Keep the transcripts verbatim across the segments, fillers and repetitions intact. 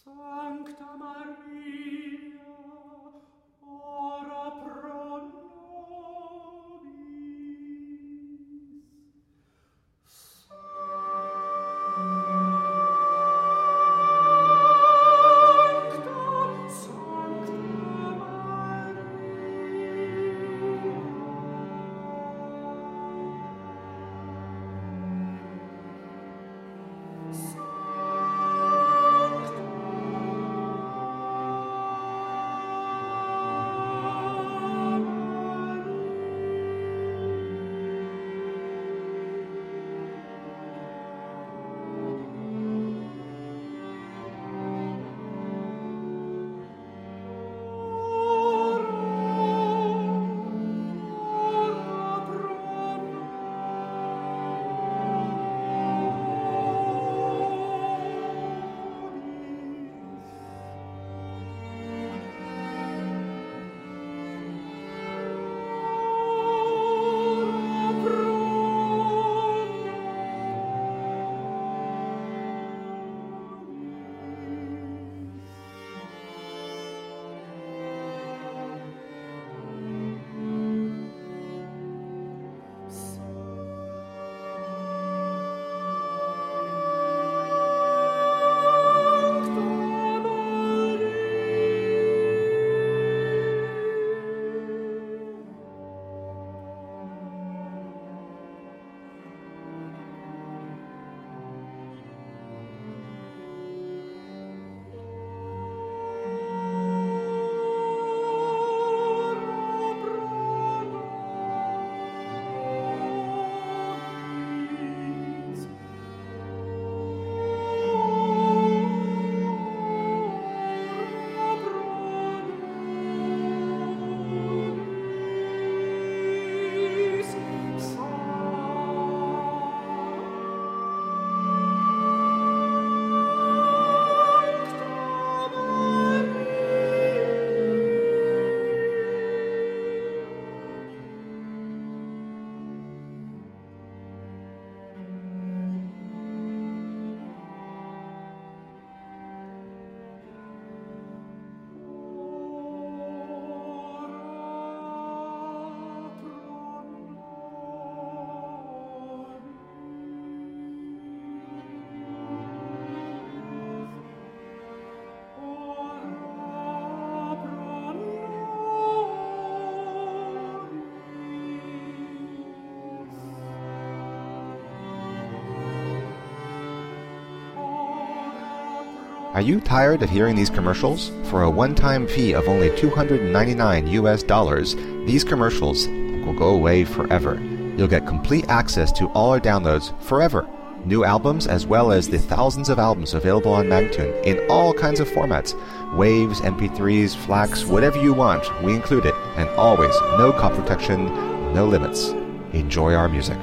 Sancta Maria, ora pro nobis. Sancta, Sancta Are you tired of hearing these commercials? For a one-time fee of only two hundred ninety-nine U S dollars, these commercials will go away forever. You'll get complete access to all our downloads forever. New albums as well as the thousands of albums available on Magtune in all kinds of formats. Waves, M P threes, FLACs, whatever you want, we include it. And always, no copy protection, no limits. Enjoy our music.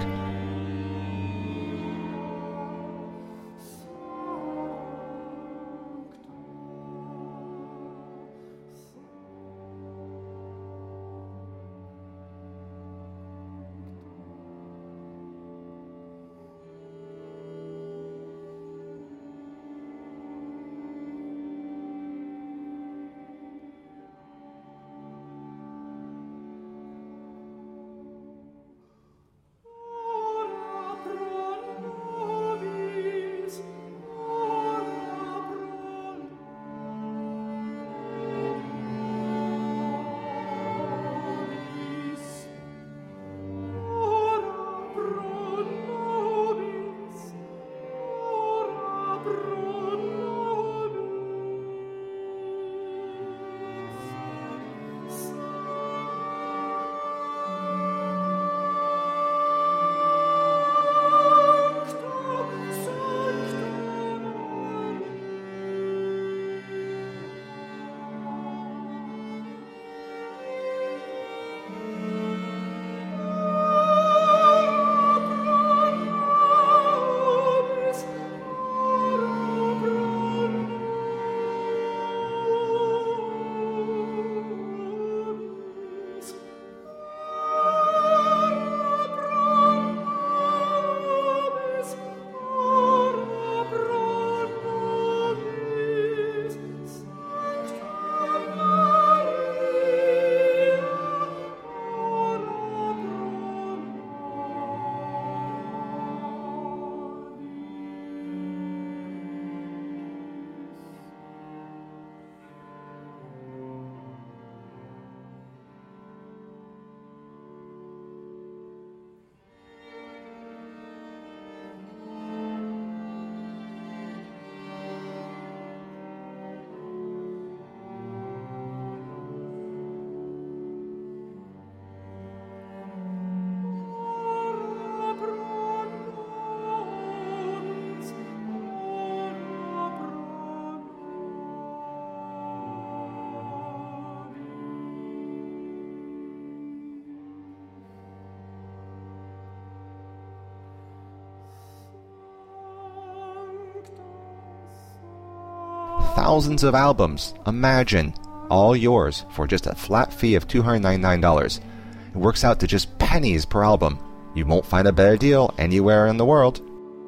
thousands of albums. Imagine. All yours for just a flat fee of two hundred ninety-nine dollars. It works out to just pennies per album. You won't find a better deal anywhere in the world.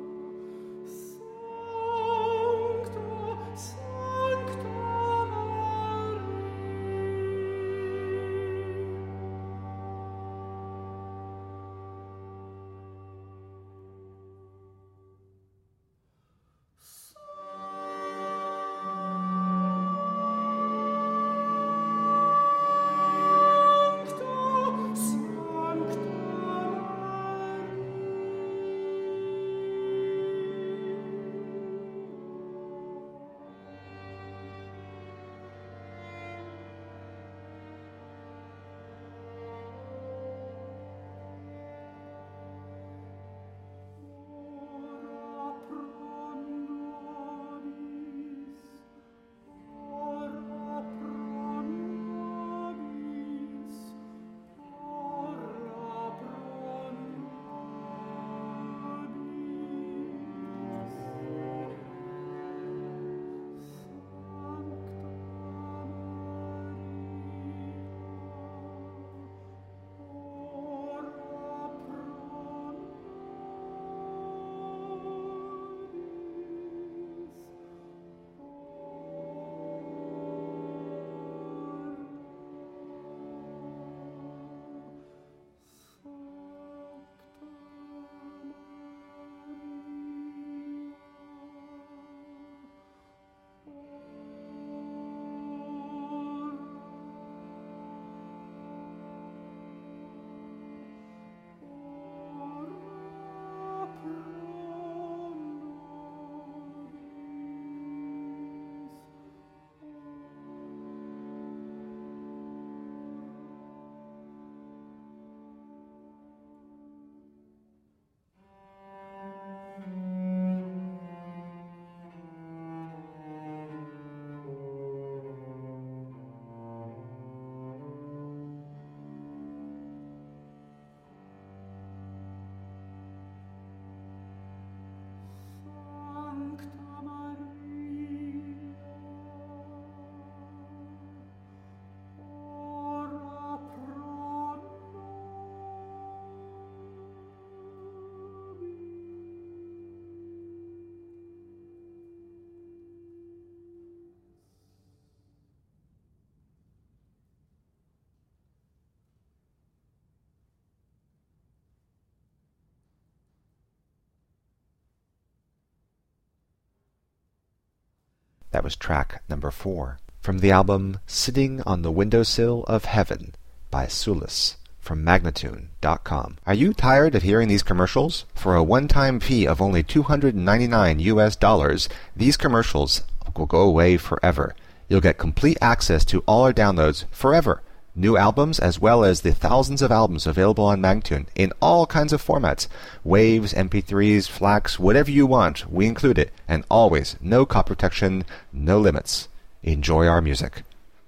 That was track number four from the album Sitting on the Windowsill of Heaven by Sulis from Magnatune dot com. Are you tired of hearing these commercials? For a one-time fee of only two hundred ninety-nine U S dollars, these commercials will go away forever. You'll get complete access to all our downloads forever. New albums as well as the thousands of albums available on Magnatune in all kinds of formats. Waves, M P threes, FLACs, whatever you want, we include it. And always, no copy protection, no limits. Enjoy our music.